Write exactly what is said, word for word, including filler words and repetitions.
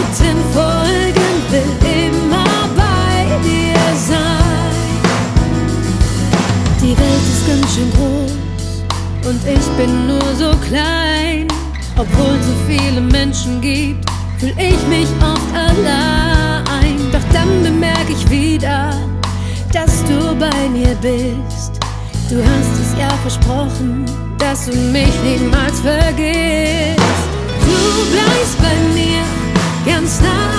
Leuten folgen, will immer bei dir sein. Die Welt ist ganz schön groß und ich bin nur so klein. Obwohl so viele Menschen gibt, fühl ich mich oft allein. Doch dann bemerke ich wieder, dass du bei mir bist. Du hast es ja versprochen, dass du mich niemals vergisst. Du bleibst bei mir ganz nah.